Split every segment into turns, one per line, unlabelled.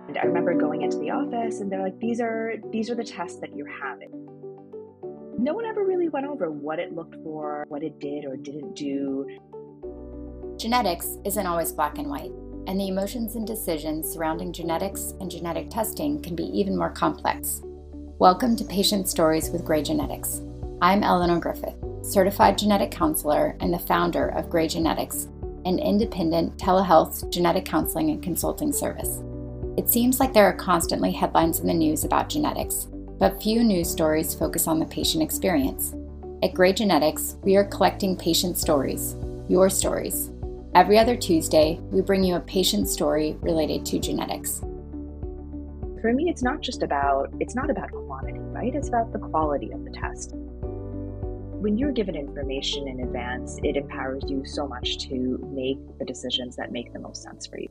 And I remember going into the office and they're like, these are the tests that you're having. No one ever really went over what it looked for, what it did or didn't do.
Genetics isn't always black and white, and the emotions and decisions surrounding genetics and genetic testing can be even more complex. Welcome to Patient Stories with Gray Genetics. I'm Eleanor Griffith, certified genetic counselor and the founder of Gray Genetics, an independent telehealth genetic counseling and consulting service. It seems like there are constantly headlines in the news about genetics, but few news stories focus on the patient experience. At Gray Genetics, we are collecting patient stories, your stories. Every other Tuesday, we bring you a patient story related to genetics.
For me, it's not about quantity, right? It's about the quality of the test. When you're given information in advance, it empowers you so much to make the decisions that make the most sense for you.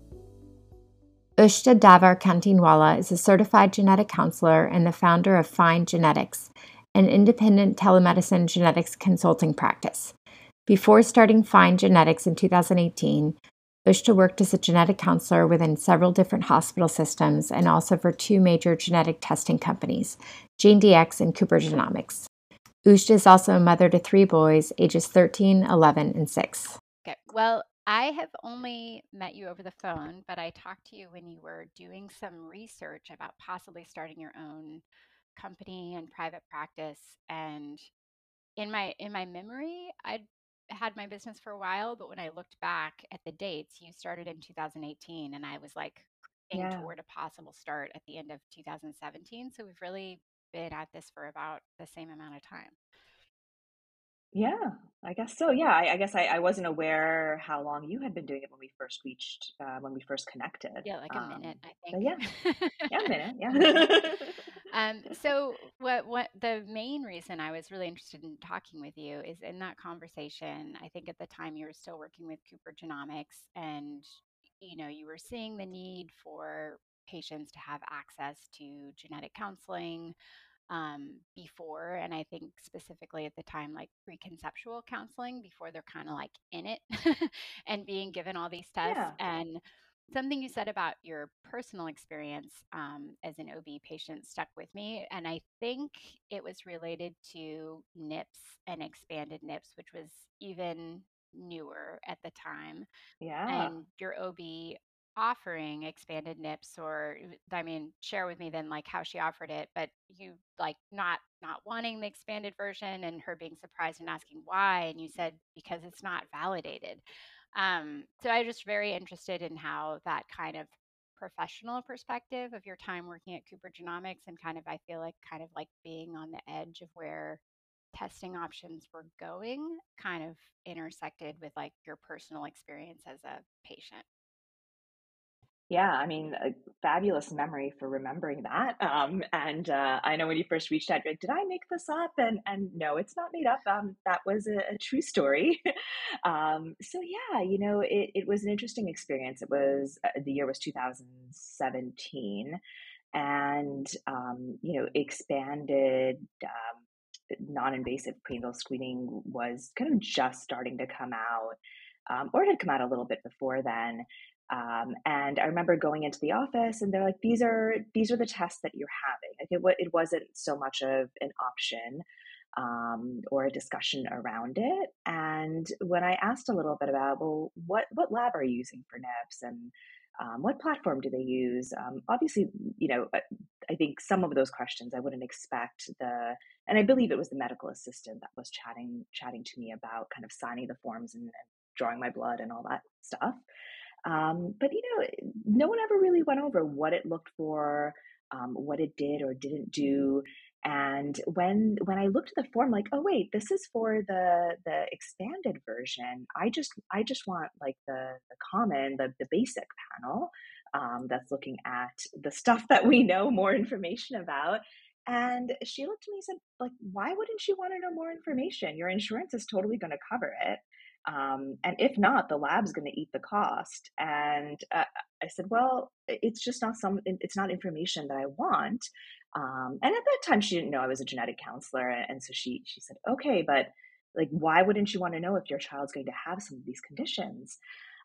Ushta Davar Kantinwala is a certified genetic counselor and the founder of Find Genetics, an independent telemedicine genetics consulting practice. Before starting Find Genetics in 2018, Ushta worked as a genetic counselor within several different hospital systems and also for two major genetic testing companies, GeneDx and Cooper Genomics. Ushta is also a mother to three boys, ages 13, 11, and 6.
Okay. Well, I have only met you over the phone, but I talked to you when you were doing some research about possibly starting your own company and private practice. And in my memory, I'd had my business for a while, but when I looked back at the dates, you started in 2018, and I was like creeping
Yeah.
toward a possible start at the end of 2017. So we've really been at this for about the same amount of time.
Yeah, I guess so. Yeah, I guess I wasn't aware how long you had been doing it when we first connected.
Yeah, like a minute, I
But
think.
yeah, yeah, a minute,
A minute.
yeah.
So what the main reason I was really interested in talking with you is in that conversation, I think at the time you were still working with Cooper Genomics and you were seeing the need for patients to have access to genetic counseling before, and I think specifically at the time, like preconceptual counseling before they're kind of like in it and being given all these tests.
Yeah,
And something you said about your personal experience as an OB patient stuck with me. And I think it was related to NIPS and expanded NIPS, which was even newer at the time,
yeah.
and your OB offering expanded NIPS, or I mean, share with me then like how she offered it, but you like not wanting the expanded version and her being surprised and asking why, and you said because it's not validated. So I was just very interested in how that kind of professional perspective of your time working at Cooper Genomics and kind of I feel like kind of like being on the edge of where testing options were going kind of intersected with like your personal experience as a patient.
Yeah, I mean, a fabulous memory for remembering that. And I know when you first reached out, you're like, "Did I make this up?" And no, it's not made up. That was a true story. So yeah, it was an interesting experience. It was the year was 2017, and expanded non-invasive prenatal screening was kind of just starting to come out, or it had come out a little bit before then. And I remember going into the office, and they're like, "These are the tests that you're having." Like it wasn't so much of an option or a discussion around it. And when I asked a little bit about, well, what lab are you using for NIPS, and what platform do they use? Obviously, I think some of those questions I wouldn't expect and I believe it was the medical assistant that was chatting to me about kind of signing the forms and drawing my blood and all that stuff. But no one ever really went over what it looked for, what it did or didn't do. And when I looked at the form, like, oh wait, this is for the expanded version. I just want like the common, the basic panel that's looking at the stuff that we know more information about. And she looked at me and said, like, why wouldn't you want to know more information? Your insurance is totally going to cover it. And if not, the lab's going to eat the cost. And I said, well, it's just not it's not information that I want. And at that time, she didn't know I was a genetic counselor, and so she said, okay, but like, why wouldn't you want to know if your child's going to have some of these conditions?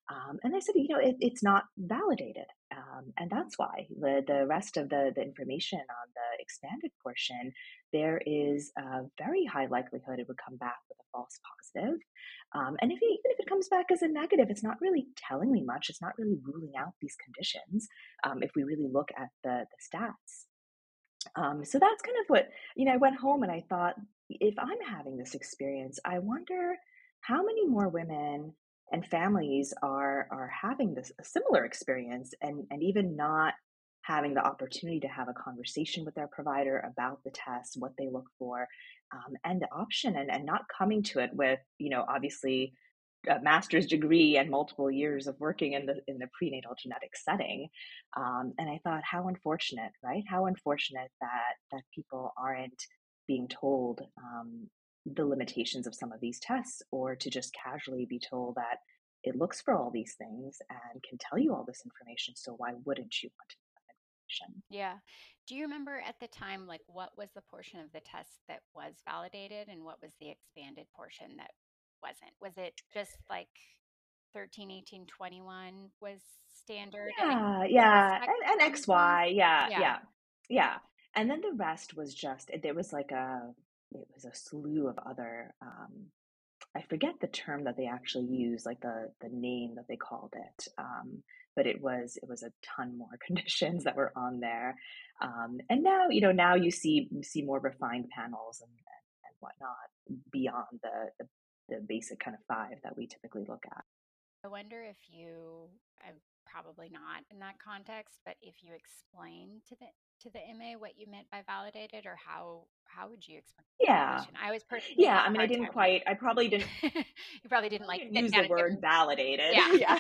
And they said, it's not validated. And that's why the rest of the information on the expanded portion, there is a very high likelihood it would come back with a false positive. And even if it comes back as a negative, it's not really telling me much. It's not really ruling out these conditions if we really look at the stats. So that's kind of what, I went home and I thought, if I'm having this experience, I wonder how many more women and families are having this a similar experience and even not having the opportunity to have a conversation with their provider about the test, what they look for, and the option, and not coming to it with, obviously a master's degree and multiple years of working in the prenatal genetics setting. And I thought, how unfortunate, right? How unfortunate that people aren't being told the limitations of some of these tests, or to just casually be told that it looks for all these things and can tell you all this information. So why wouldn't you want to know that information?
Yeah. Do you remember at the time, like, what was the portion of the test that was validated and what was the expanded portion that wasn't? Was it just like 13, 18, 21 was standard and
Yeah,
the
yeah,
second
and
chromosomes?
XY, yeah,
Yeah.
yeah, yeah, and then the rest was just there was like it was a slew of other, I forget the term that they actually use, like the name that they called it, but it was a ton more conditions that were on there, and now, now you see more refined panels and whatnot beyond the basic kind of 5 that we typically look at.
I wonder if you, probably not in that context, but if you explain to the MA what you meant by validated, or how would you explain it to the
Yeah.
patient? I always personally
Yeah,
have
I
a
mean,
hard time.
I probably didn't
You probably didn't like sit
use
down
the
and give
word
them.
validated.
Yeah.
Yeah.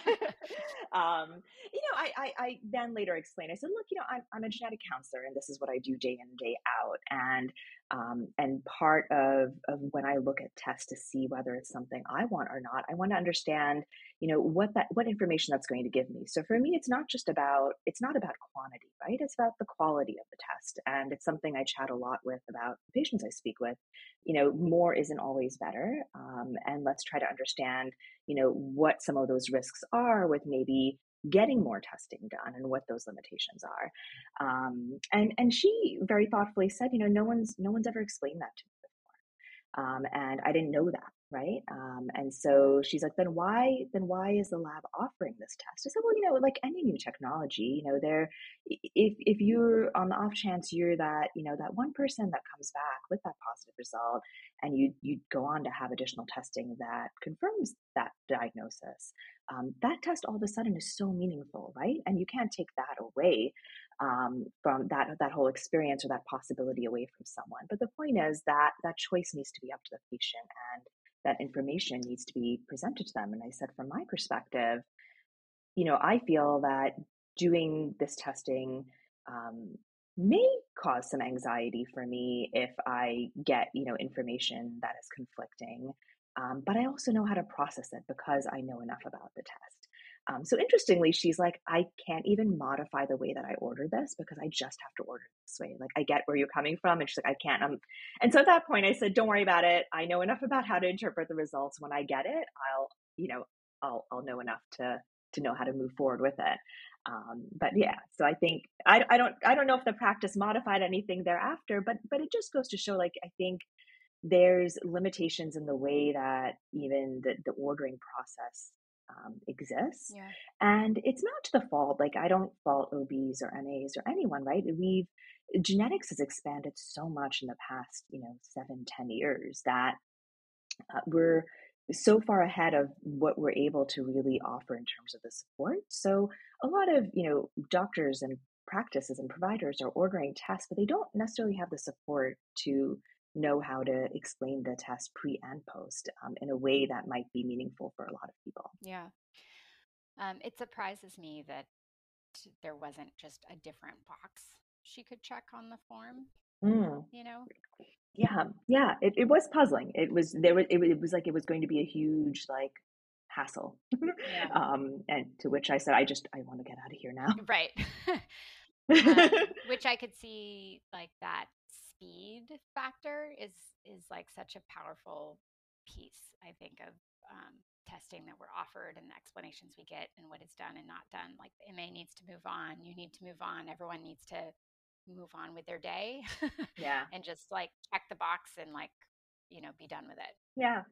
I then later explained, I said, look, I'm a genetic counselor and this is what I do day in, day out. And part of when I look at tests to see whether it's something I want or not, I want to understand, what information that's going to give me. So for me, it's not about quantity, right? It's about the quality of the test. And it's something I chat a lot with about the patients I speak with. More isn't always better. And let's try to understand, what some of those risks are with maybe getting more testing done and what those limitations are. And she very thoughtfully said, no one's ever explained that to me. And I didn't know that, right? And so she's like, then why is the lab offering this test? I said, well, like any new technology, if you're on the off chance you're that one person that comes back with that positive result, and you go on to have additional testing that confirms that diagnosis, that test all of a sudden is so meaningful, right? And you can't take that away from that whole experience or that possibility away from someone. But the point is that that choice needs to be up to the patient, and that information needs to be presented to them. And I said, from my perspective, I feel that doing this testing may cause some anxiety for me if I get, information that is conflicting. But I also know how to process it because I know enough about the test. So interestingly, she's like, I can't even modify the way that I order this because I just have to order it this way. Like, I get where you're coming from. And she's like, I can't. And so at that point, I said, don't worry about it. I know enough about how to interpret the results. When I get it, you know, I'll know enough to know how to move forward with it. But yeah, so I think I don't know if the practice modified anything thereafter, but it just goes to show, like, I think there's limitations in the way that even the ordering process exists.
Yeah.
And it's not to the fault, like, I don't fault OBs or MAs or anyone, right? Genetics has expanded so much in the past, 7, 10 years that we're so far ahead of what we're able to really offer in terms of the support. So a lot of, doctors and practices and providers are ordering tests, but they don't necessarily have the support to know how to explain the test pre and post in a way that might be meaningful for a lot of people.
Yeah. It surprises me that there wasn't just a different box she could check on the form,
Mm,
you know?
yeah, yeah, it was puzzling. It was like it was going to be a huge, like, hassle.
Yeah.
And to which I said, I want to get out of here now.
Right. Which I could see, like, that speed factor is like such a powerful piece, I think, of testing that we're offered and the explanations we get and what is done and not done. Like the MA needs to move on. You need to move on. Everyone needs to move on with their day
Yeah.
and just like check the box and like, be done with it.
Yeah.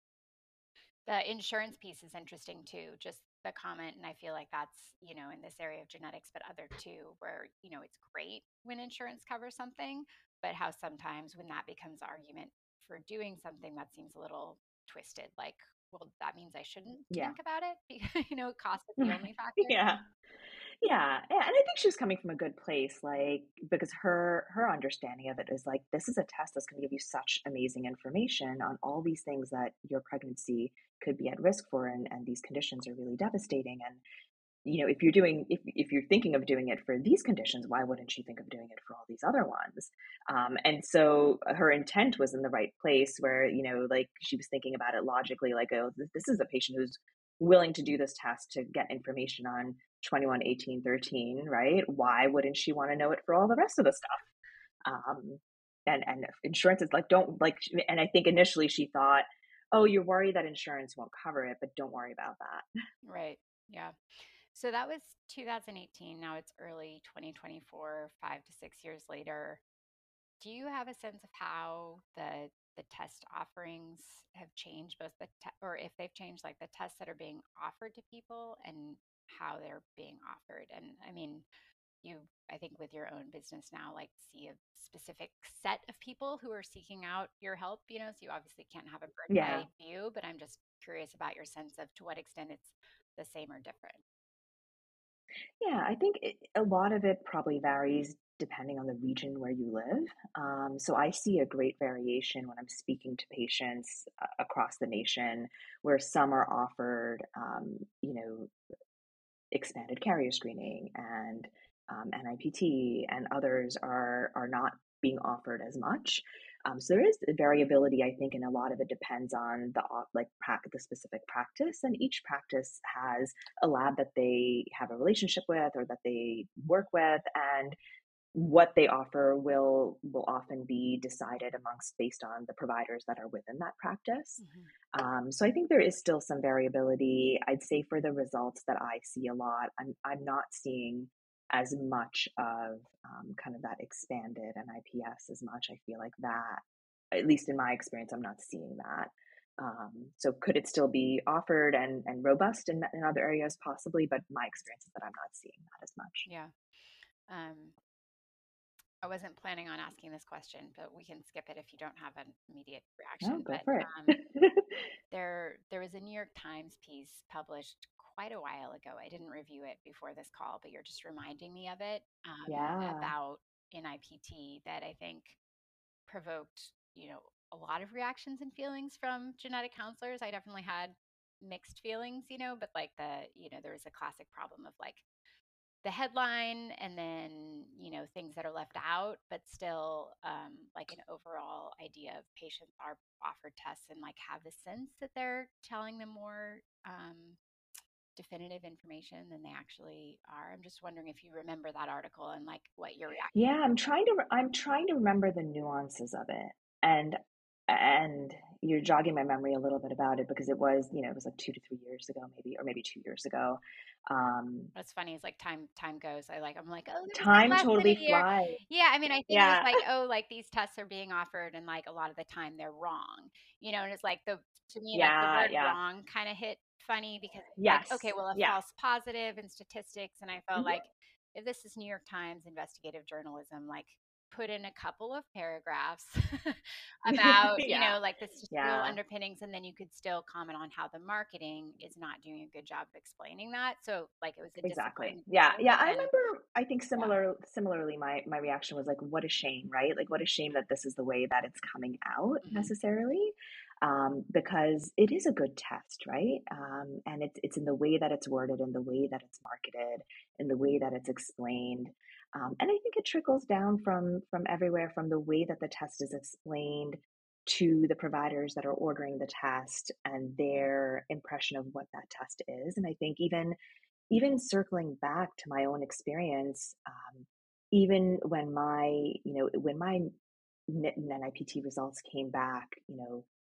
The insurance piece is interesting too, just the comment. And I feel like that's, in this area of genetics, but other too, where, it's great when insurance covers something, but how sometimes when that becomes argument for doing something, that seems a little twisted. Like, well, that means I shouldn't
Yeah.
think about it. Cost is the only factor.
Yeah. Yeah, and I think she was coming from a good place, like, because her understanding of it is like, this is a test that's gonna give you such amazing information on all these things that your pregnancy could be at risk for, and these conditions are really devastating, and, if you're thinking of doing it for these conditions, why wouldn't you think of doing it for all these other ones? And so her intent was in the right place where, like, she was thinking about it logically, like, "Oh, this is a patient who's willing to do this test to get information on 21, 18, 13, right? Why wouldn't she want to know it for all the rest of the stuff?" And insurance is like, don't like, and I think initially she thought, oh, you're worried that insurance won't cover it, but don't worry about that.
Right. Yeah. So that was 2018. Now it's early 2024, 5 to 6 years later. Do you have a sense of how the test offerings have changed, both or if they've changed, like the tests that are being offered to people and how they're being offered? And I mean, I think with your own business now, like see a specific set of people who are seeking out your help, so you obviously can't have a bird's
Yeah.
eye view, but I'm just curious about your sense of to what extent it's the same or different.
Yeah, I think a lot of it probably varies depending on the region where you live. So I see a great variation when I'm speaking to patients across the nation, where some are offered, expanded carrier screening and NIPT, and others are not being offered as much. So there is variability, I think, and a lot of it depends on the specific practice, and each practice has a lab that they have a relationship with or that they work with, and what they offer will often be decided amongst based on the providers that are within that practice.
Hmm.
So I think there is still some variability. I'd say for the results that I see a lot, I'm not seeing as much of kind of that expanded NIPS as much. I feel like that, at least in my experience, I'm not seeing that. So could it still be offered and robust in other areas? Possibly, but my experience is that I'm not seeing that as much.
Yeah. Um, I wasn't planning on asking this question, but we can skip it if you don't have an immediate
No,
reaction.
go
But
for it.
there was a New York Times piece published quite a while ago. I didn't review it before this call, but you're just reminding me of it,
Yeah.
about NIPT that I think provoked, a lot of reactions and feelings from genetic counselors. I definitely had mixed feelings, but like there was a classic problem of like the headline and then things that are left out, but still like an overall idea of patients are offered tests and like have the sense that they're telling them more definitive information than they actually are. I'm just wondering if you remember that article and like what your reaction.
Yeah, I'm trying to remember the nuances of it. And you're jogging my memory a little bit about it because it was like 2 to 3 years ago, maybe, or maybe 2 years ago. Um,
What's funny is like time goes. I'm like, oh, that was like
Time
less than a
totally
year.
flies.
Yeah, I mean, I think it was
Yeah.
like, oh, like these tests are being offered, and like a lot of the time they're wrong, and it's like to me like the
Yeah,
word
yeah.
wrong kind of hit funny because it's like, okay,
Yes.
well, a
Yeah.
false positive in statistics, and I felt like
Mhm.
if this is New York Times investigative journalism, like put in a couple of paragraphs about,
Yeah.
like the statistical
Yeah.
underpinnings, and then you could still comment on how the marketing is not doing a good job of explaining that. So, like, it was a
Exactly.
disappointing
Yeah. Yeah.
move,
I
and
remember, I think
yeah.
similarly, my reaction was like, what a shame, right? Like, what a shame that this is the way that it's coming out
Hmm.
necessarily. Because it is a good test, right? And it's in the way that it's worded, in the way that it's marketed, in the way that it's explained. And I think it trickles down from everywhere, from the way that the test is explained to the providers that are ordering the test and their impression of what that test is. And I think even circling back to my own experience, even when my NIPT results came back,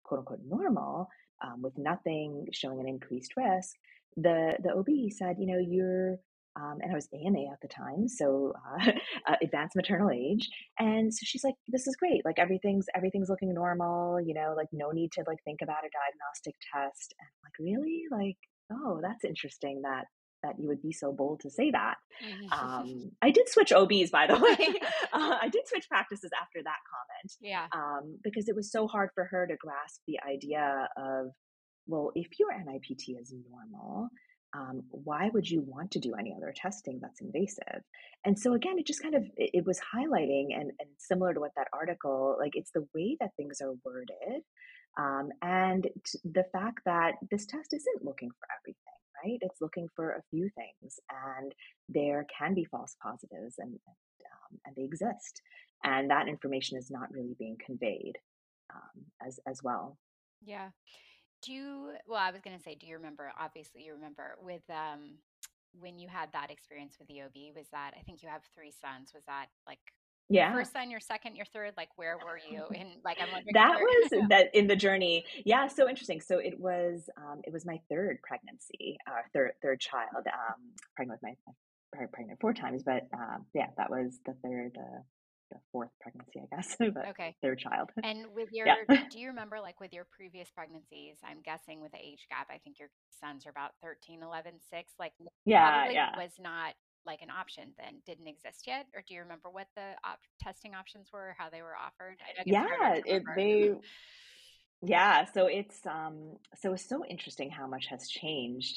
quote unquote normal, with nothing showing an increased risk, the OB said, and I was AMA at the time, so advanced maternal age, and so she's like, "This is great. Like everything's looking normal. Like no need to like think about a diagnostic test." And I'm like, really? Like, oh, that's interesting that you would be so bold to say that. I did switch OBs, by the way. I did switch practices after that comment,
Yeah.
because it was so hard for her to grasp the idea of, well, if your NIPT is normal, why would you want to do any other testing that's invasive? And so again, it just kind of it was highlighting, and similar to what that article, like it's the way that things are worded, and the fact that this test isn't looking for everything. Right? It's looking for a few things, and there can be false positives, and they exist, and that information is not really being conveyed, as well.
Yeah. Well, I was going to say, do you remember, obviously you remember with, when you had that experience with the OB, was that, I think you have three sons, was that like your
Yeah.
first son, your second, your third, like where were you? And like, I'm wondering if
That
you're,
was that in the journey. Yeah, so interesting. So it was my third pregnancy, third child. Pregnant with probably pregnant four times, but yeah, that was the fourth pregnancy, I guess, but
okay.
third child.
And with
Yeah,
do you remember like with your previous pregnancies, I'm guessing with the age gap, I think your sons are about 13, 11, 6. Like
yeah,
probably
yeah,
was not like an option then, didn't exist yet? Or do you remember what the testing options were, or how they were offered? I know it gets harder
yeah.
to
It
remember.
they Yeah, so it's so interesting how much has changed.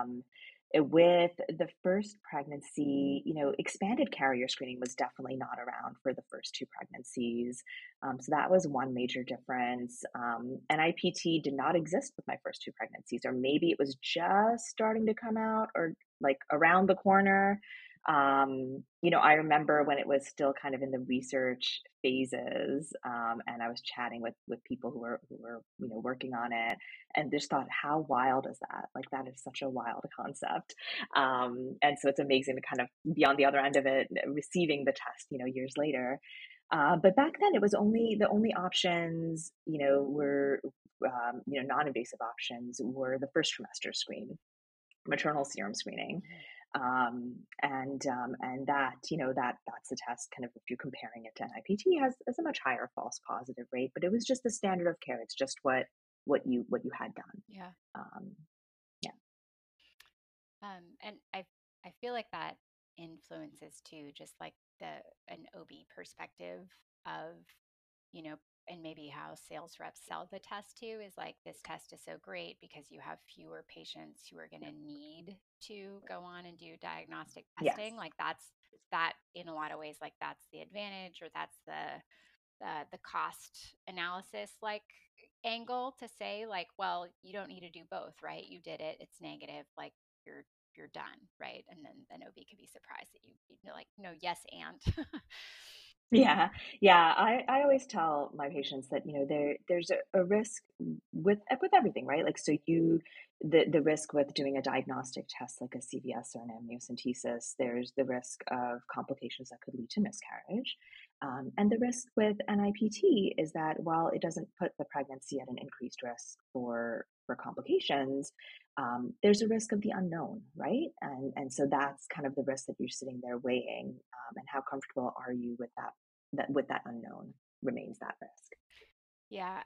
With the first pregnancy, expanded carrier screening was definitely not around for the first two pregnancies. So that was one major difference. NIPT did not exist with my first two pregnancies, or maybe it was just starting to come out, or like around the corner. I remember when it was still kind of in the research phases, and I was chatting with people who were working on it, and just thought, how wild is that? Like that is such a wild concept, and so it's amazing to kind of be on the other end of it, receiving the test, years later. But back then, it was only the only options, were non-invasive options were the first trimester screen, maternal serum screening,
Mhm.
and that's the test, kind of if you're comparing it to NIPT, has a much higher false positive rate, but it was just the standard of care. It's just what you had done.
Yeah.
Um, yeah.
And I feel like that influences too, just like an OB perspective of, you know, and maybe how sales reps sell the test too is like this test is so great because you have fewer patients who are going to need to go on and do diagnostic
Yes.
testing. Like that's that in a lot of ways, like that's the advantage, or that's the cost analysis like angle to say like, well, you don't need to do both, right? You did it, it's negative, like you're you're done, right? And then the OB could be surprised that you know, like, no, yes, and
Yeah, yeah. I always tell my patients that there's a risk with everything, right? Like, so the risk with doing a diagnostic test like a CVS or an amniocentesis, there's the risk of complications that could lead to miscarriage, and the risk with NIPT is that while it doesn't put the pregnancy at an increased risk for complications, there's a risk of the unknown, right? And so that's kind of the risk that you're sitting there weighing, and how comfortable are you with that unknown remains that risk.
yeah,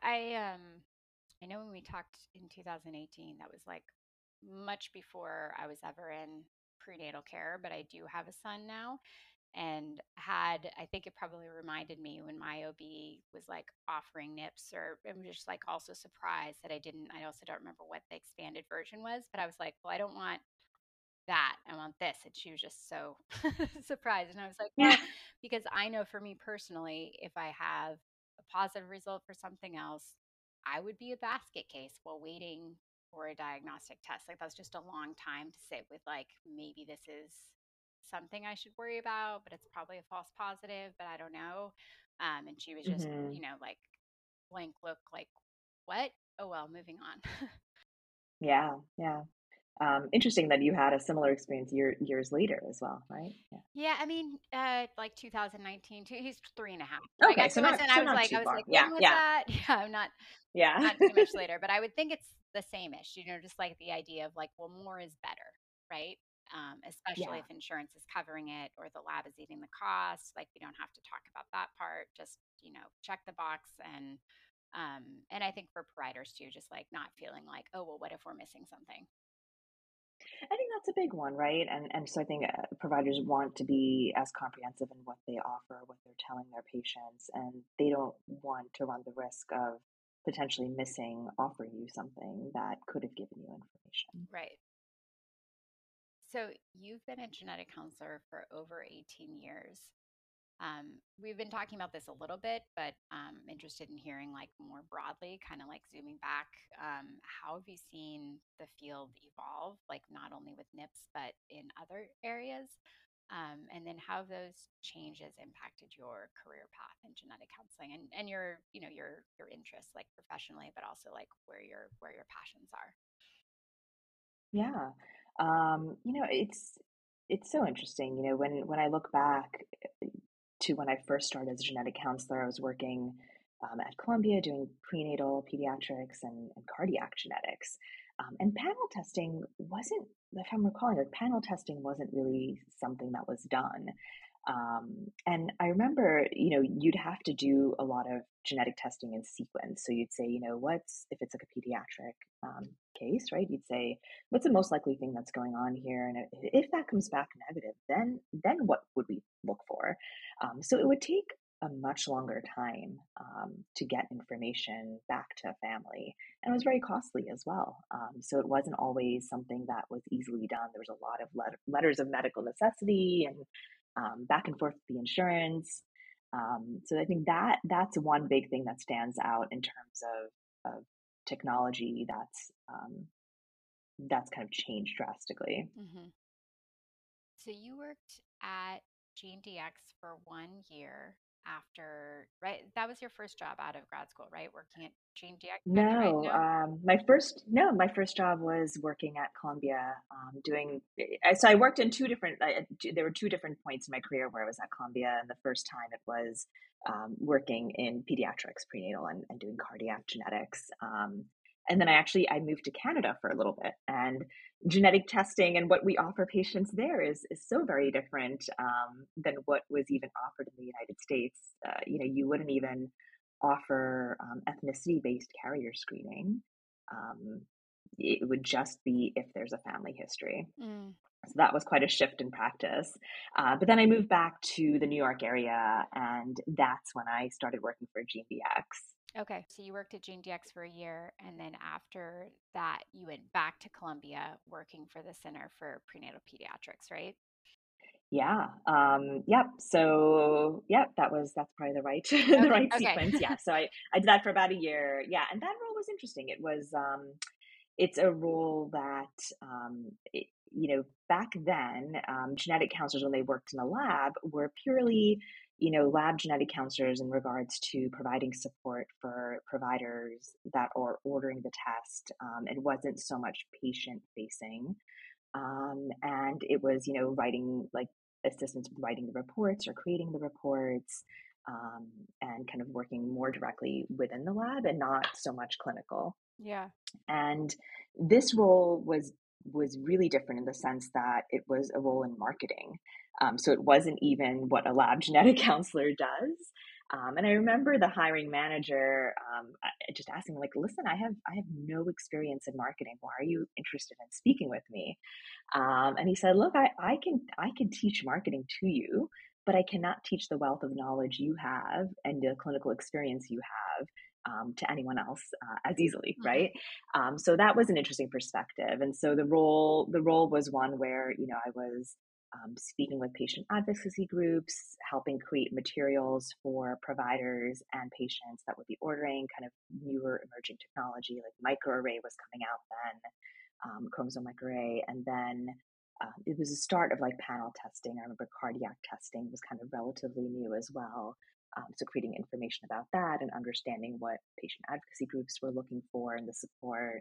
I know when we talked in 2018, that was like much before I was ever in prenatal care, but I do have a son now. And I think it probably reminded me when my OB was like offering NIPS, or I'm just like also surprised that I also don't remember what the expanded version was, but I was like, well, I don't want that. I want this. And she was just so surprised. And I was like,
Yeah.
well, because I know for me personally, if I have a positive result for something else, I would be a basket case while waiting for a diagnostic test. Like that's just a long time to sit with like, maybe this is something I should worry about, but it's probably a false positive, but I don't know. And she was just,
Hmm.
like blank look like, what? Oh well, moving on.
Yeah, yeah. Interesting that you had a similar experience years later as well, right? Yeah.
Yeah, I mean, like 2019 too. He's 3.5. I
Okay,
guess
so
it wasn't. I was
not
like,
too
I was
long.
like, when
Yeah,
was
yeah,
that? Yeah, I'm not
yeah.
not too much later, but I would think it's the same-ish. Just like the idea of like, well, more is better, right? Especially
Yeah.
if insurance is covering it or the lab is eating the cost. Like, we don't have to talk about that part. Just check the box and I think for providers too, just like not feeling like, oh well, what if we're missing something?
I think that's a big one, right? And so I think providers want to be as comprehensive in what they offer, what they're telling their patients, and they don't want to run the risk of potentially missing offering you something that could have given you information.
Right. So you've been a genetic counselor for over 18 years. We've been talking about this a little bit, but I'm interested in hearing like more broadly, kind of like zooming back. How have you seen the field evolve, like not only with NIPS, but in other areas? And then how have those changes impacted your career path in genetic counseling and your interests like professionally, but also like where your passions are.
Yeah. It's so interesting. When I look back to when I first started as a genetic counselor, I was working at Columbia doing prenatal pediatrics and cardiac genetics. And panel testing wasn't, if I'm recalling, like panel testing wasn't really something that was done. And I remember, you'd have to do a lot of genetic testing in sequence. So you'd say, if it's like a pediatric case, right? You'd say, what's the most likely thing that's going on here? And if that comes back negative, then what would we look for? So it would take a much longer time to get information back to a family, and it was very costly as well. So it wasn't always something that was easily done. There was a lot of letters of medical necessity and back and forth with the insurance. So I think that's one big thing that stands out in terms of technology that's kind of changed drastically.
Hmm. So you worked at GeneDx for 1 year after, right? That was your first job out of grad school, right? Working at GeneDx. Do I have that right?
No,
No?
my first job was working at Columbia, so I worked in there were two different points in my career where I was at Columbia, and the first time it was working in pediatrics, prenatal, and doing cardiac genetics. And then I moved to Canada for a little bit, and genetic testing and what we offer patients there is so very different than what was even offered in the United States. You wouldn't even offer ethnicity-based carrier screening. Um, it would just be if there's a family history.
Mm.
So that was quite a shift in practice. But then I moved back to the New York area, and that's when I started working for GBX.
Okay. So you worked at GeneDx for a year, and then after that, you went back to Columbia working for the Center for Prenatal Pediatrics, right?
Yeah. Yep. So, yep, that's probably the right the
Okay.
right
Okay.
sequence. Yeah. So I did that for about a year. Yeah, and that role was interesting. It's a role that, back then, genetic counselors, when they worked in a lab, were purely, lab genetic counselors in regards to providing support for providers that are ordering the test. It wasn't so much patient facing. And it was, writing like assistance with writing the reports or creating the reports, and kind of working more directly within the lab and not so much clinical.
Yeah.
And this role was really different in the sense that it was a role in marketing. So it wasn't even what a lab genetic counselor does. And I remember the hiring manager just asking, like, "Listen, I have no experience in marketing. Why are you interested in speaking with me?" And he said, "Look, I can teach marketing to you, but I cannot teach the wealth of knowledge you have and the clinical experience you have to anyone else as easily,
Hmm.
right?" So that was an interesting perspective. And so the role was one where I was speaking with patient advocacy groups, helping create materials for providers and patients that would be ordering kind of newer emerging technology, like microarray was coming out then, chromosome microarray, and then it was the start of like panel testing. I remember cardiac testing was kind of relatively new as well. So creating information about that and understanding what patient advocacy groups were looking for and the support.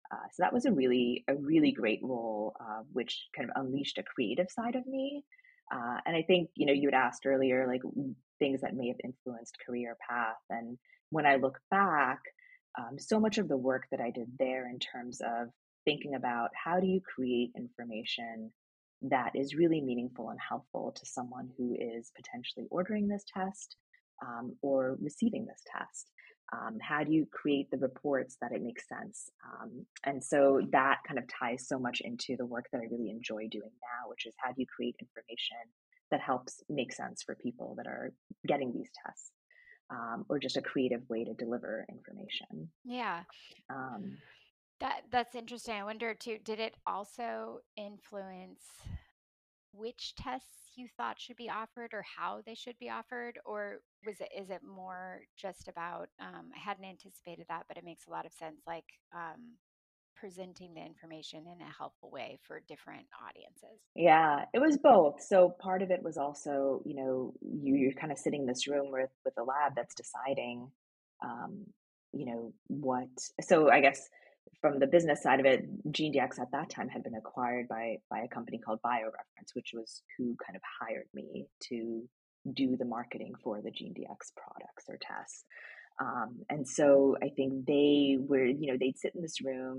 So that was a really great role, which kind of unleashed a creative side of me. And I think, you had asked earlier, like things that may have influenced career path. And when I look back, so much of the work that I did there in terms of thinking about how do you create information that is really meaningful and helpful to someone who is potentially ordering this test, or receiving this test. How do you create the reports that it makes sense? And so that kind of ties so much into the work that I really enjoy doing now, which is how do you create information that helps make sense for people that are getting these tests, or just a creative way to deliver information.
Yeah.
Um,
That's interesting. I wonder too, did it also influence which tests you thought should be offered or how they should be offered? Or is it more just about, I hadn't anticipated that, but it makes a lot of sense, like presenting the information in a helpful way for different audiences?
Yeah, it was both. So part of it was also, you're kind of sitting in this room with a lab that's deciding, um, what. So I guess from the business side of it, GeneDx at that time had been acquired by a company called BioReference, which was who kind of hired me to do the marketing for the GeneDx products or tests. And so I think they were, they'd sit in this room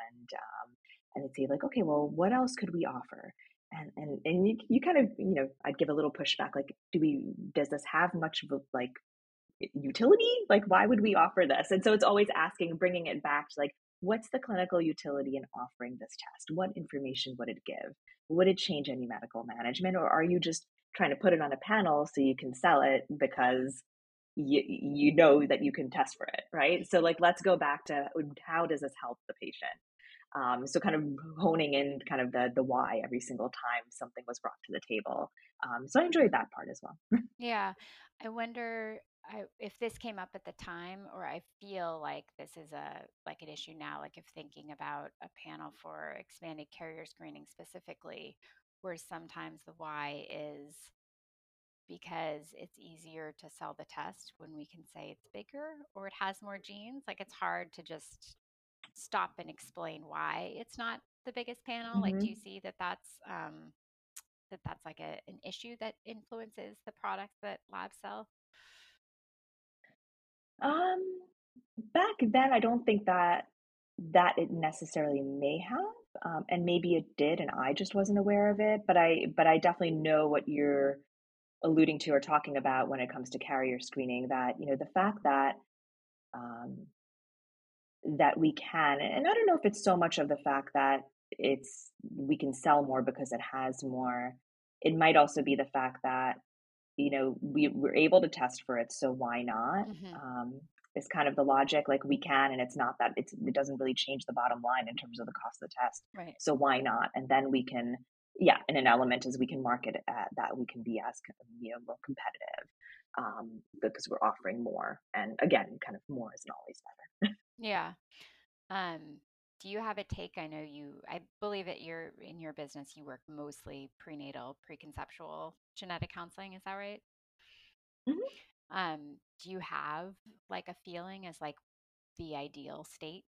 and they'd say like, okay, well, what else could we offer? And you kind of, I'd give a little pushback, like, does this have much of a like utility? Like, why would we offer this? And so it's always asking, bringing it back to like, what's the clinical utility in offering this test? What information would it give? Would it change any medical management, or are you just trying to put it on a panel so you can sell it because you know that you can test for it, right? So like, let's go back to how does this help the patient? So kind of honing in kind of the why every single time something was brought to the table. So I enjoyed that part as well.
Yeah. I wonder if this came up at the time, or I feel like this is like an issue now, like if thinking about a panel for expanded carrier screening specifically, where sometimes the why is because it's easier to sell the test when we can say it's bigger or it has more genes. Like it's hard to just stop and explain why it's not the biggest panel. Like, do you
hmm
see that that's like an issue that influences the products that labs sell?
Um, Back then, I don't think that it necessarily may have, and maybe it did, and I just wasn't aware of it. But I definitely know what you're alluding to or talking about when it comes to carrier screening. That the fact um, that we can, and I don't know if it's so much of the fact that it's we can sell more because it has more. It might also be the fact that we're able to test for it, so why not?
Hmm.
Is kind of the logic. Like we can, and it's not that it doesn't really change the bottom line in terms of the cost of the test.
Right.
So why not? And then we can, yeah. And an element is we can market it at that we can be as more competitive, because we're offering more. And again, kind of more isn't always better.
Yeah. Um, do you have a take? I believe that you're in your business, you work mostly prenatal, preconceptual genetic counseling. Is that right?
Mhm.
Do you have like a feeling as like the ideal state?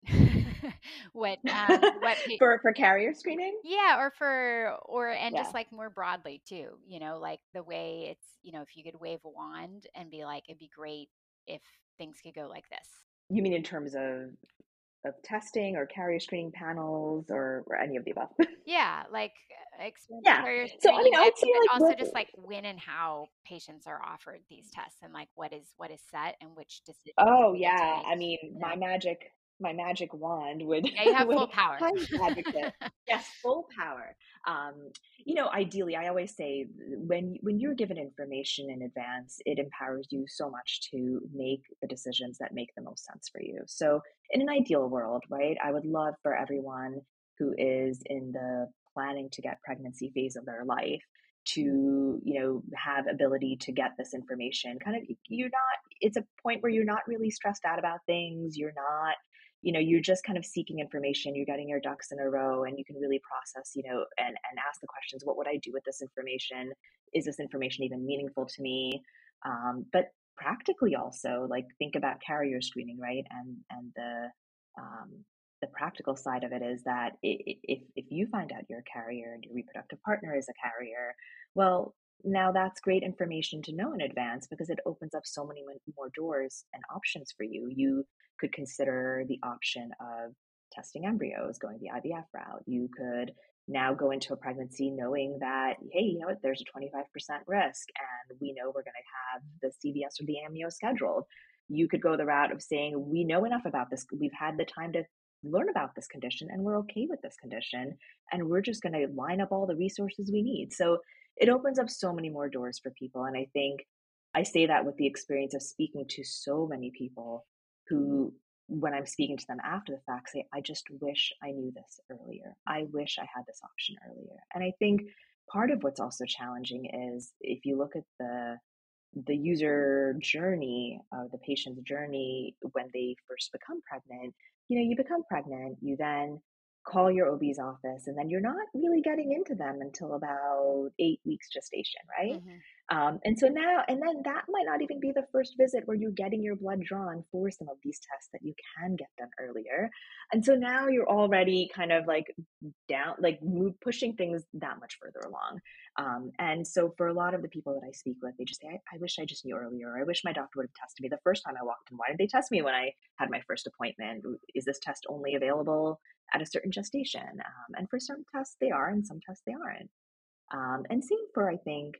What
For carrier screening,
yeah, and
yeah.
just like more broadly too, like the way if you could wave a wand and be like, it'd be great if things could go like this.
You mean in terms of testing or carrier screening panels or any of the above?
Yeah, like expanded
Yeah.
carrier
So I mean,
screening,
I would say
but
like
also
what
just like when and how patients are offered these tests and like what is set and which decisions
oh
they get to
yeah,
make,
I mean,
you know.
my magic wand would
Yeah, you have
would
full power.
highly advocate. Yes, full power. Ideally, I always say when you're given information in advance, it empowers you so much to make the decisions that make the most sense for you. So, in an ideal world, right, I would love for everyone who is in the planning to get pregnancy phase of their life to have ability to get this information. Kind of, you're not it's a point where you're not really stressed out about things. You're not, you're just kind of seeking information. You're getting your ducks in a row, and you can really process, and ask the questions. What would I do with this information? Is this information even meaningful to me? But practically also, like, think about carrier screening, right? And the the practical side of it is that if you find out you're a carrier and your reproductive partner is a carrier, well, now that's great information to know in advance because it opens up so many more doors and options for you. You could consider the option of testing embryos, going the IVF route. You could now go into a pregnancy knowing that, hey, you know what, there's a 25% risk, and we know we're going to have the CVS or the amnio scheduled. You could go the route of saying, we know enough about this. We've had the time to learn about this condition and we're okay with this condition. And we're just going to line up all the resources we need. So it opens up so many more doors for people. And I think I say that with the experience of speaking to so many people who, when I'm speaking to them after the fact, say, I just wish I knew this earlier. I wish I had this option earlier. And I think part of what's also challenging is if you look at the user journey, the patient's journey when they first become pregnant, you become pregnant, you then call your OB's office, and then you're not really getting into them until about 8 weeks gestation, right?
Hmm.
And so now, and then that might not even be the first visit where you're getting your blood drawn for some of these tests that you can get done earlier. And so now you're already kind of like down, like pushing things that much further along. And so for a lot of the people that I speak with, they just say, I wish I just knew earlier. Or I wish my doctor would have tested me the first time I walked in. Why did they test me when I had my first appointment? Is this test only available at a certain gestation? And for certain tests, they are, and some tests they aren't. And same for, I think,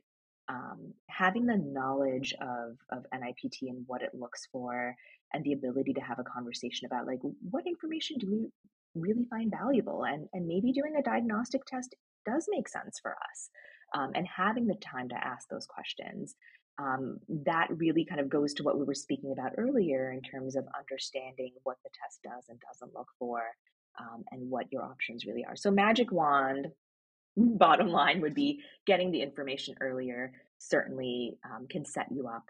having the knowledge of NIPT and what it looks for, and the ability to have a conversation about like what information do we really find valuable, and maybe doing a diagnostic test does make sense for us, and having the time to ask those questions. That really kind of goes to what we were speaking about earlier in terms of understanding what the test does and doesn't look for, and what your options really are. So, magic wand, bottom line would be getting the information earlier certainly can set you up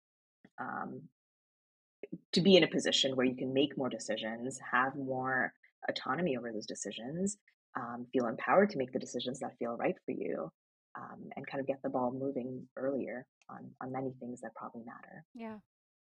um, to be in a position where you can make more decisions, have more autonomy over those decisions, feel empowered to make the decisions that feel right for you, and kind of get the ball moving earlier on many things that probably matter.
Yeah.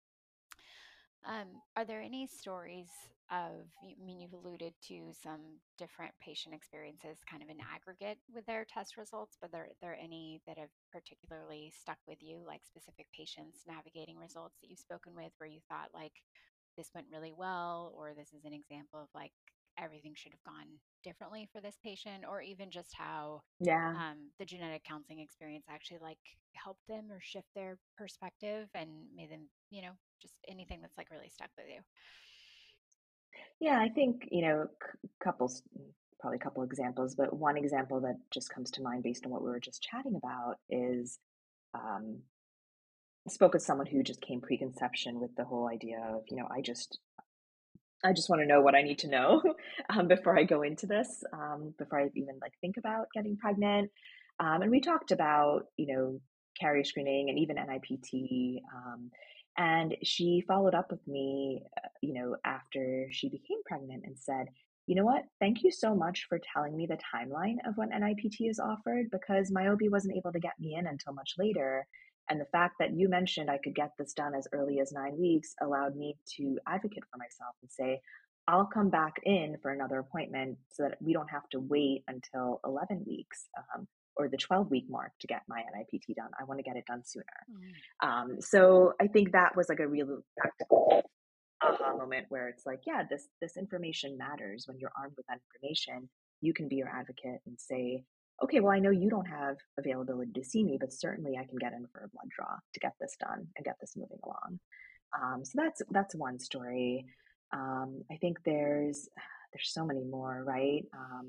Are there any stories of, I mean, you've alluded to some different patient experiences kind of in aggregate with their test results, but there any that have particularly stuck with you, like specific patients navigating results that you've spoken with where you thought like this went really well, or this is an example of like everything should have gone differently for this patient, or even just how
Yeah.
the genetic counseling experience actually like helped them or shift their perspective and made them, just anything that's like really stuck with you.
Yeah, I think, couples, probably a couple examples, but one example that just comes to mind based on what we were just chatting about is um, spoke with someone who just came preconception with the whole idea of, I just want to know what I need to know before I go into this, before I even like think about getting pregnant. And we talked about, carrier screening and even NIPT. And she followed up with me, after she became pregnant and said, you know what? Thank you so much for telling me the timeline of when NIPT is offered because my OB wasn't able to get me in until much later. And the fact that you mentioned I could get this done as early as 9 weeks allowed me to advocate for myself and say, I'll come back in for another appointment so that we don't have to wait until 11 weeks, or the 12-week mark to get my NIPT done. I want to get it done sooner.
Mm.
So I think that was like a real practical aha moment where it's like, yeah, this information matters. When you're armed with that information, you can be your advocate and say, okay, well, I know you don't have availability to see me, but certainly I can get in for a blood draw to get this done and get this moving along. So that's one story. I think there's so many more, right?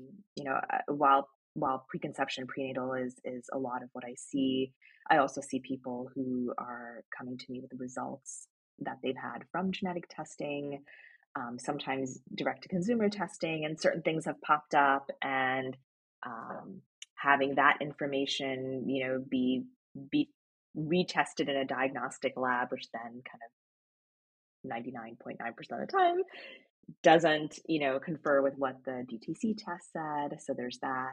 While preconception prenatal is a lot of what I see, I also see people who are coming to me with the results that they've had from genetic testing, sometimes direct to consumer testing, and certain things have popped up, and um, having that information, be retested in a diagnostic lab, which then kind of 99.9% of the time doesn't, confer with what the DTC test said. So there's that.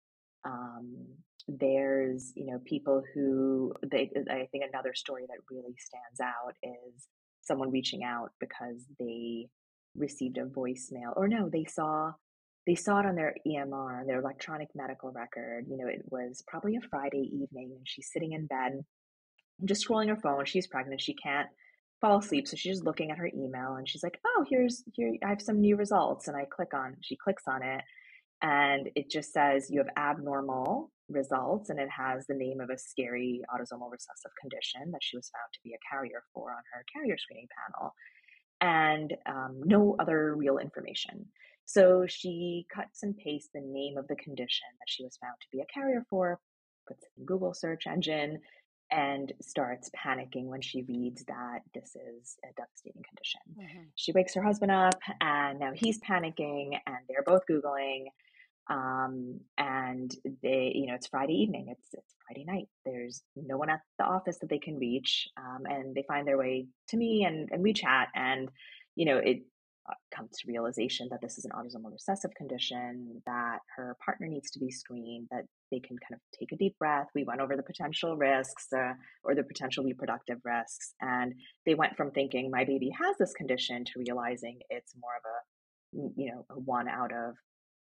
There's, people who I think another story that really stands out is someone reaching out because they received a voicemail, or no, they saw it on their EMR, their electronic medical record. It was probably a Friday evening, and she's sitting in bed just scrolling her phone. She's pregnant. She can't fall asleep. So she's just looking at her email, and she's like, oh, here, I have some new results. And she clicks on it, and it just says you have abnormal results. And it has the name of a scary autosomal recessive condition that she was found to be a carrier for on her carrier screening panel, and no other real information. So she cuts and pastes the name of the condition that she was found to be a carrier for, puts it in Google search engine, and starts panicking when she reads that this is a devastating condition. She wakes her husband up, and now he's panicking, and they're both Googling. And it's Friday evening. It's Friday night. There's no one at the office that they can reach. And they find their way to me, and we chat, and, it comes to realization that this is an autosomal recessive condition, that her partner needs to be screened, that they can kind of take a deep breath. We went over the potential risks, or the potential reproductive risks. And they went from thinking my baby has this condition to realizing it's more of a 1 out of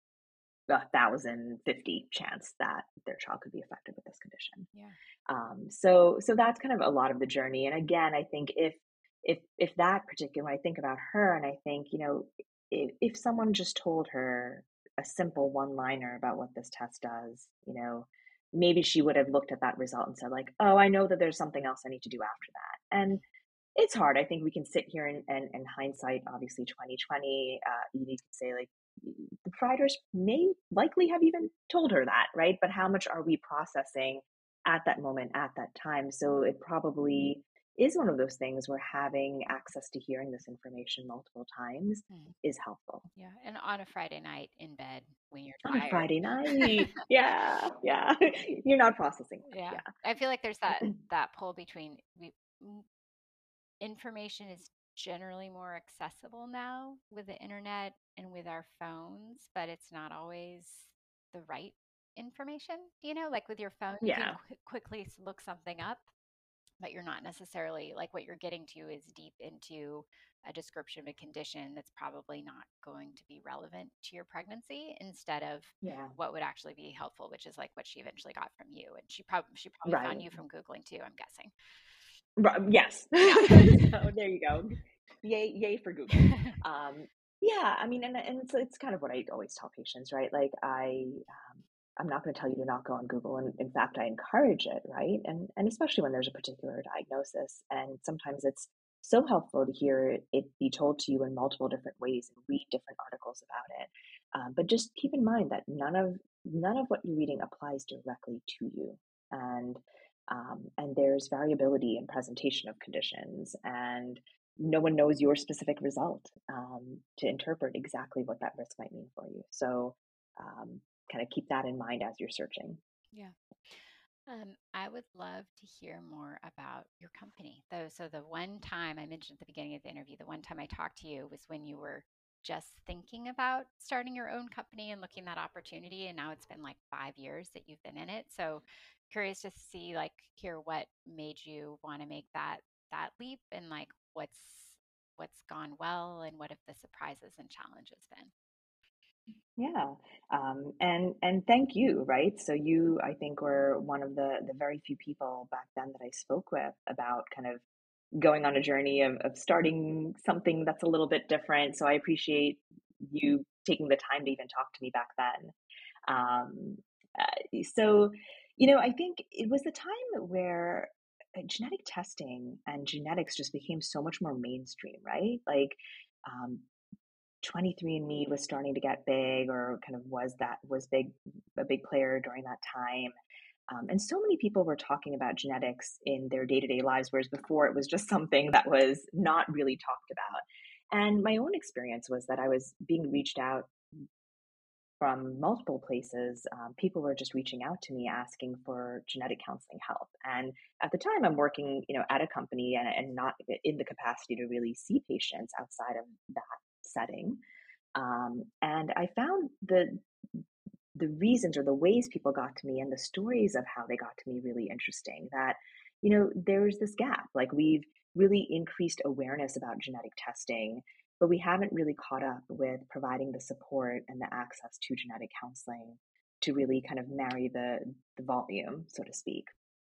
1,050 chance that their child could be affected with this condition.
Yeah.
So that's kind of a lot of the journey. And again, I think if that particular, when I think about her, and I think, if someone just told her a simple one-liner about what this test does, maybe she would have looked at that result and said, like, oh, I know that there's something else I need to do after that. And it's hard. I think we can sit here and hindsight, obviously 2020, you can say, like, the providers may likely have even told her that, right? But how much are we processing at that moment, at that time? So it probably is one of those things where having access to hearing this information multiple times is helpful.
Yeah. And on a Friday night in bed when you're
On a
tired.
Friday night. Yeah. You're not processing.
Yeah. I feel like there's that pull between information is generally more accessible now with the internet and with our phones, but it's not always the right information. Like with your phone, you can
Yeah.
quickly look something up, but you're not necessarily, like, what you're getting to is deep into a description of a condition that's probably not going to be relevant to your pregnancy, instead of
Yeah.
what would actually be helpful, which is like what she eventually got from you. And she probably
Right.
found you from Googling too, I'm guessing.
Yes.
Yeah.
So there you go. Yay for Google. Yeah, I mean, and it's kind of what I always tell patients, right? Like, I'm not going to tell you to not go on Google, and in fact, I encourage it, right? And especially when there's a particular diagnosis, and sometimes it's so helpful to hear it be told to you in multiple different ways and read different articles about it. But just keep in mind that none of what you're reading applies directly to you, and there's variability in presentation of conditions, and no one knows your specific result to interpret exactly what that risk might mean for you. So, kind of keep that in mind as you're searching.
Yeah. I would love to hear more about your company, though. So the one time I mentioned at the beginning of the interview, the one time I talked to you was when you were just thinking about starting your own company and looking at that opportunity. And now it's been like 5 years that you've been in it. So curious to see, like, hear what made you want to make that leap, and like what's gone well, and what have the surprises and challenges been.
Yeah. And thank you, right? So you, I think, were one of the very few people back then that I spoke with about kind of going on a journey of starting something that's a little bit different. So I appreciate you taking the time to even talk to me back then. Um, so, I think it was the time where genetic testing and genetics just became so much more mainstream, right? Like, um, 23andMe was starting to get big, or kind of was big, a big player during that time. And so many people were talking about genetics in their day-to-day lives, whereas before it was just something that was not really talked about. And my own experience was that I was being reached out from multiple places. People were just reaching out to me asking for genetic counseling help. And at the time, I'm working, at a company, and not in the capacity to really see patients outside of that setting. And I found the reasons, or the ways people got to me, and the stories of how they got to me, really interesting. That, there's this gap. Like, we've really increased awareness about genetic testing, but we haven't really caught up with providing the support and the access to genetic counseling to really kind of marry the volume, so to speak.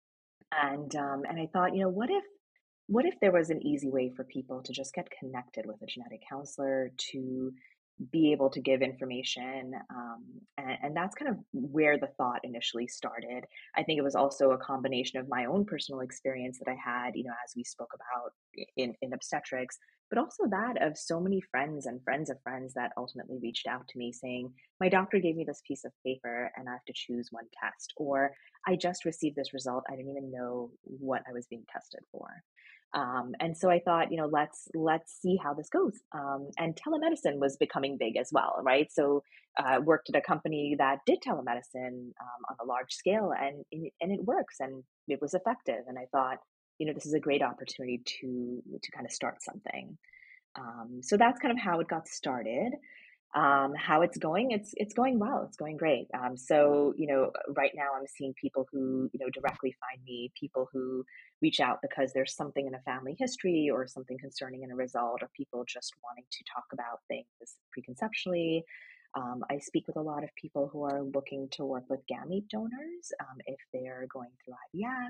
And I thought, what if there was an easy way for people to just get connected with a genetic counselor to be able to give information? And that's kind of where the thought initially started. I think it was also a combination of my own personal experience that I had, as we spoke about in obstetrics, but also that of so many friends and friends of friends that ultimately reached out to me saying, my doctor gave me this piece of paper and I have to choose one test, or I just received this result. I didn't even know what I was being tested for. And so I thought, let's see how this goes. And telemedicine was becoming big as well, right? So worked at a company that did telemedicine on a large scale, and it works, and it was effective. And I thought, this is a great opportunity to kind of start something. So that's kind of how it got started. How it's going, it's going well. It's going great. So right now I'm seeing people who directly find me, people who reach out because there's something in a family history or something concerning in a result, or people just wanting to talk about things preconceptually. I speak with a lot of people who are looking to work with gamete donors if they're going through IVF.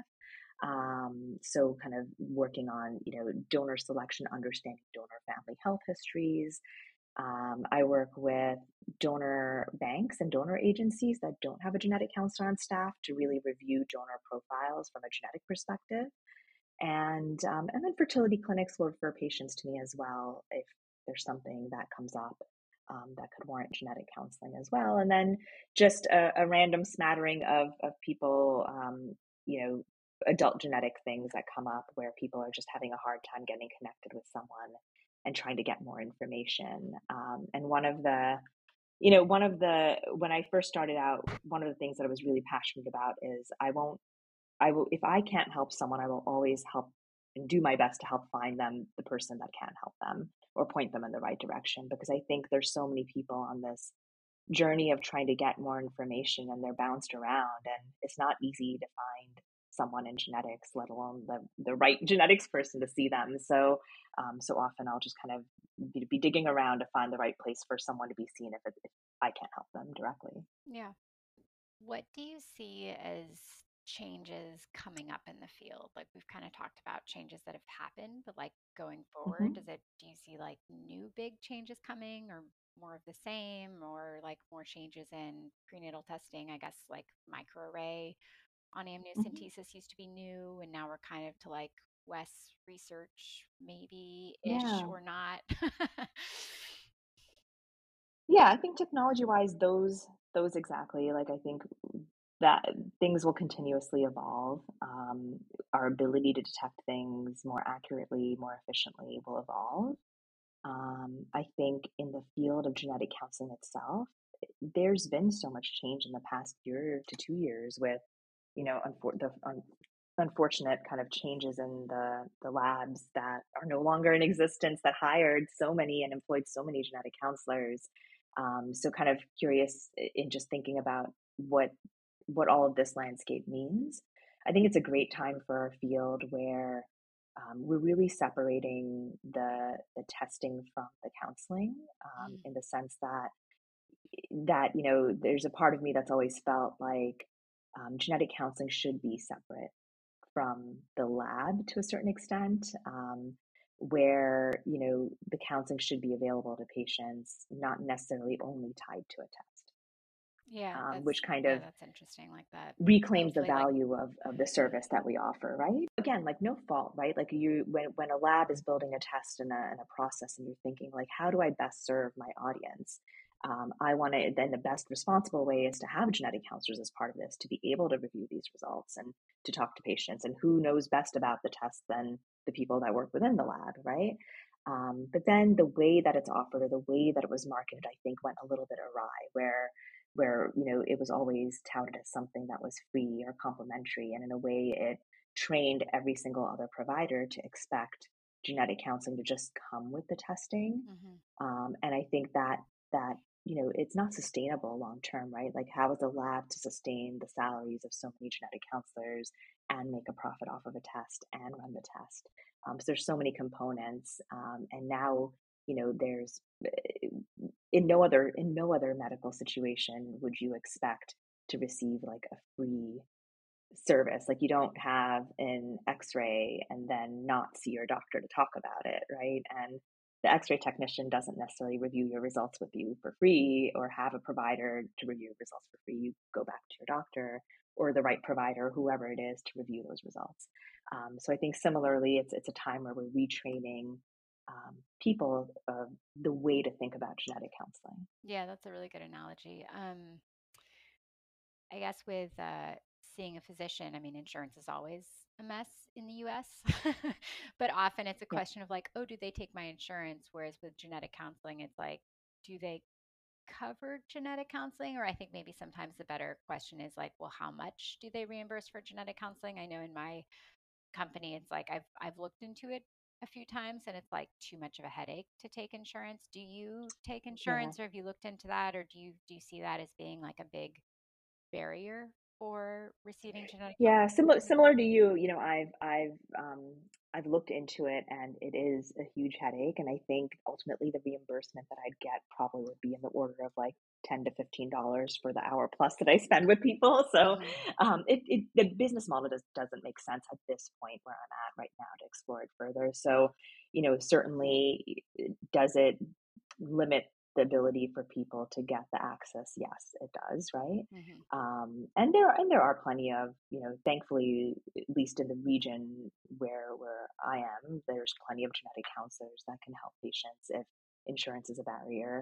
So kind of working on donor selection, understanding donor family health histories. I work with donor banks and donor agencies that don't have a genetic counselor on staff to really review donor profiles from a genetic perspective. And then fertility clinics will refer patients to me as well if there's something that comes up that could warrant genetic counseling as well. And then just a random smattering of people, adult genetic things that come up where people are just having a hard time getting connected with someone and trying to get more information. And when I first started out, one of the things that I was really passionate about is I will, if I can't help someone, I will always help and do my best to help find them the person that can help them or point them in the right direction. Because I think there's so many people on this journey of trying to get more information, and they're bounced around, and it's not easy to find someone in genetics, let alone the right genetics person to see them. So often I'll just kind of be digging around to find the right place for someone to be seen if I can't help them directly.
Yeah. What do you see as changes coming up in the field? Like we've kind of talked about changes that have happened, but like going forward,
Mhm.
do you see like new big changes coming or more of the same or like more changes in prenatal testing? I guess like microarray on
Mhm.
amniocentesis used to be new and now we're kind of to like Wes research maybe ish
Yeah.
or not.
Yeah, I think technology-wise, those exactly. Like, I think that things will continuously evolve. Our ability to detect things more accurately, more efficiently will evolve. I think in the field of genetic counseling itself, there's been so much change in the past year to 2 years with, unfortunate kind of changes in the labs that are no longer in existence that hired so many and employed so many genetic counselors. So kind of curious in just thinking about what all of this landscape means. I think it's a great time for our field where we're really separating the testing from the counseling,
Mm,
in the sense that there's a part of me that's always felt like genetic counseling should be separate from the lab to a certain extent, where the counseling should be available to patients, not necessarily only tied to a test, which kind of
that's interesting like that.
reclaims the
Hopefully like
value of the service that we offer, right? Again, like no fault, right? Like when a lab is building a test and a process, and you're thinking like, how do I best serve my audience? I want to, then the best responsible way is to have genetic counselors as part of this, to be able to review these results and to talk to patients. And who knows best about the test than the people that work within the lab, right? But then the way that it's offered, or the way that it was marketed, I think went a little bit awry, where it was always touted as something that was free or complimentary, and in a way it trained every single other provider to expect genetic counseling to just come with the testing.
mhm.
And I think that it's not sustainable long term, right? Like, how is a lab to sustain the salaries of so many genetic counselors and make a profit off of a test and run the test? So there's so many components, and now there's in no other medical situation would you expect to receive like a free service. Like you don't have an x-ray and then not see your doctor to talk about it, right? And the x-ray technician doesn't necessarily review your results with you for free or have a provider to review your results for free. You go back to your doctor or the right provider, whoever it is, to review those results. So I think similarly, it's a time where we're retraining people of the way to think about genetic counseling.
Yeah, that's a really good analogy. I guess with seeing a physician, I mean, insurance is always a mess in the US, but often it's a
Yeah.
question of like, oh, do they take my insurance? Whereas with genetic counseling, it's like, do they cover genetic counseling? Or I think maybe sometimes the better question is like, well, how much do they reimburse for genetic counseling? I know in my company, it's like I've looked into it a few times and it's like too much of a headache to take insurance. Do you take
Yeah.
insurance or have you looked into that or do you see that as being like a big barrier for receiving genetic
Yeah,
counseling?
similar to you, I've looked into it and it is a huge headache. And I think ultimately the reimbursement that I'd get probably would be in the order of like $10 to $15 for the hour plus that I spend with people. So
Mhm.
the business model doesn't make sense at this point where I'm at right now to explore it further. So, certainly does it limit the ability for people to get the access? Yes, it does, right?
Mhm.
And there are plenty of, thankfully, at least in the region where I am, there's plenty of genetic counselors that can help patients if insurance is a barrier.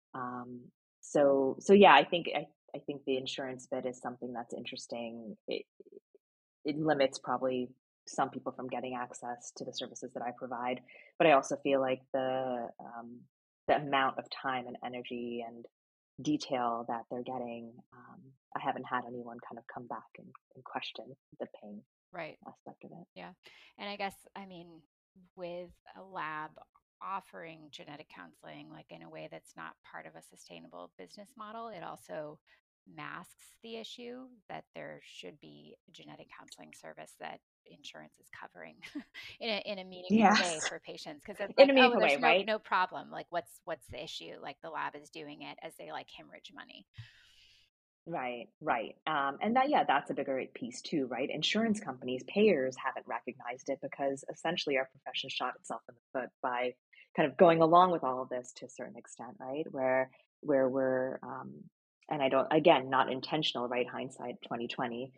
So yeah, I think the insurance bit is something that's interesting. It limits probably some people from getting access to the services that I provide, but I also feel like the amount of time and energy and detail that they're getting, I haven't had anyone kind of come back and question the pain
Right.
aspect of it.
Yeah. And I guess, I mean, with a lab offering genetic counseling, like in a way that's not part of a sustainable business model, it also masks the issue that there should be a genetic counseling service that insurance is covering in a meaningful way
Yes,
for patients because it's
in
like,
a
oh,
meaningful
there's
way,
no
right?
no problem, like what's the issue, like the lab is doing it as they like hemorrhage money.
Right, right. And that, yeah, that's a bigger piece too, right? Insurance companies, payers haven't recognized it because essentially our profession shot itself in the foot by kind of going along with all of this to a certain extent, right? Where we're, and I don't, again, not intentional, right? Hindsight 2020,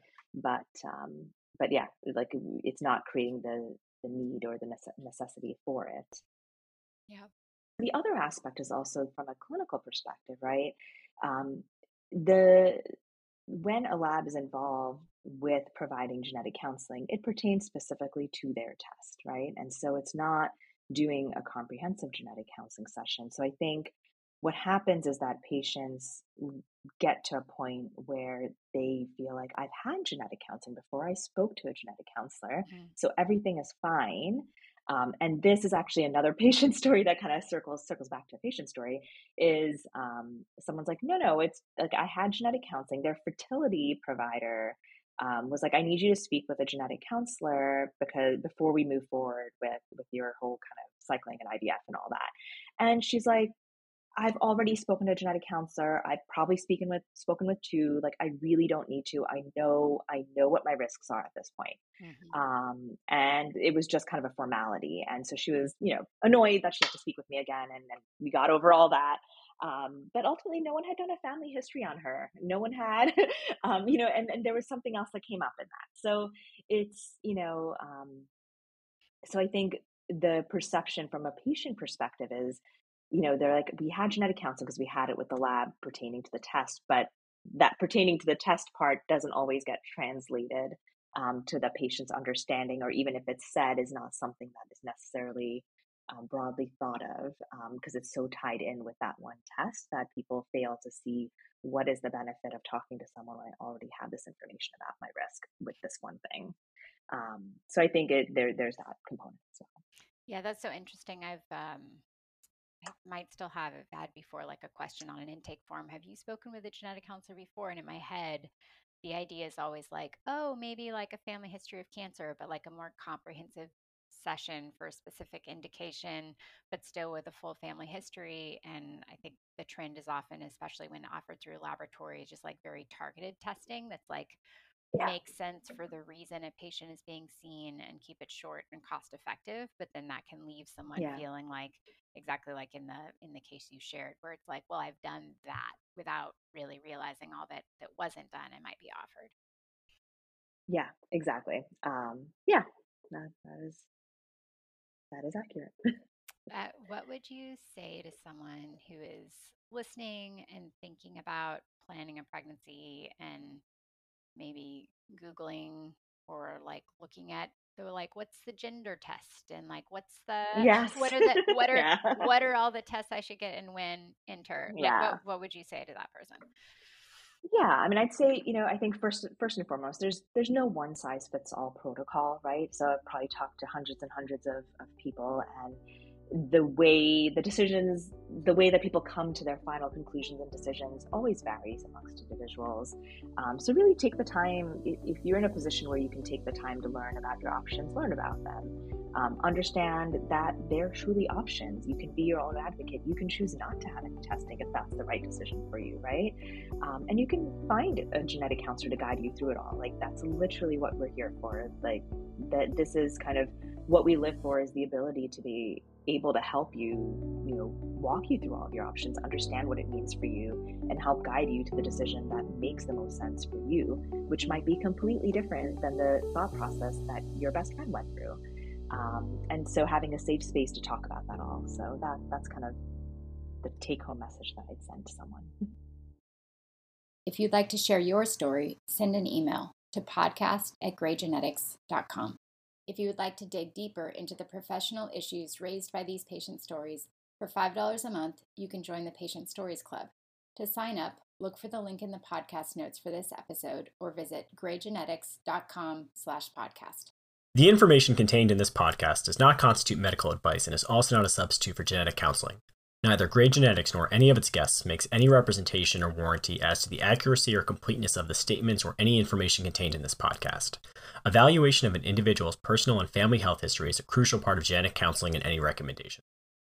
but yeah, like it's not creating the need or the necessity for it.
Yeah.
The other aspect is also from a clinical perspective, right? Um, the when a lab is involved with providing genetic counseling, it pertains specifically to their test, right? And so it's not doing a comprehensive genetic counseling session. So I think what happens is that patients get to a point where they feel like I've had genetic counseling before. I spoke to a genetic counselor,
Mhm.
so everything is fine. And this is actually another patient story that kind of circles back to a patient story is someone's like, no, no, it's like I had genetic counseling. Their fertility provider was like, I need you to speak with a genetic counselor because before we move forward with your whole kind of cycling and IVF and all that. And she's like, I've already spoken to a genetic counselor. I've probably spoken with two. Like, I really don't need to. I know what my risks are at this point.
Mhm.
And it was just kind of a formality. And so she was, annoyed that she had to speak with me again. And we got over all that. But ultimately, no one had done a family history on her. No one had, and there was something else that came up in that. So it's, so I think the perception from a patient perspective is, they're like, we had genetic counseling because we had it with the lab pertaining to the test, but that pertaining to the test part doesn't always get translated to the patient's understanding, or even if it's said, is not something that is necessarily broadly thought of because it's so tied in with that one test that people fail to see what is the benefit of talking to someone when I already have this information about my risk with this one thing. So I think there's that component as well.
Yeah, that's so interesting. I might still have it had before, like a question on an intake form. Have you spoken with a genetic counselor before? And in my head, the idea is always like, oh, maybe like a family history of cancer, but like a more comprehensive session for a specific indication, but still with a full family history. And I think the trend is often, especially when offered through laboratory, just like very targeted testing that's like
Yeah.
makes sense for the reason a patient is being seen and keep it short and cost effective. But then that can leave someone
Yeah.
feeling like exactly like in the case you shared, where it's like, well, I've done that without really realizing all that wasn't done and might be offered.
Yeah, exactly. Yeah, that is accurate.
What would you say to someone who is listening and thinking about planning a pregnancy and maybe Googling or like looking at, so like what's the gender test and like what's the
Yes.
what are the
Yeah.
what are all the tests I should get and when enter? Like
Yeah.
what would you say to that person?
Yeah, I mean, I'd say, I think first and foremost, there's no one size fits all protocol, right? So I've probably talked to hundreds and hundreds of people, and the way that people come to their final conclusions and decisions always varies amongst individuals. So really take the time, if you're in a position where you can take the time to learn about your options, learn about them. Understand that they're truly options. You can be your own advocate. You can choose not to have any testing if that's the right decision for you, right? And you can find a genetic counselor to guide you through it all. Like that's literally what we're here for. Like that, this is kind of what we live for, is the ability to be able to help you, walk you through all of your options, understand what it means for you, and help guide you to the decision that makes the most sense for you, which might be completely different than the thought process that your best friend went through. And so having a safe space to talk about that all. So that's kind of the take-home message that I'd send to someone.
If you'd like to share your story, send an email to podcast@graygenetics.com. If you would like to dig deeper into the professional issues raised by these patient stories, for $5 a month, you can join the Patient Stories Club. To sign up, look for the link in the podcast notes for this episode or visit graygenetics.com/podcast.
The information contained in this podcast does not constitute medical advice and is also not a substitute for genetic counseling. Neither Gray Genetics nor any of its guests makes any representation or warranty as to the accuracy or completeness of the statements or any information contained in this podcast. Evaluation of an individual's personal and family health history is a crucial part of genetic counseling and any recommendation.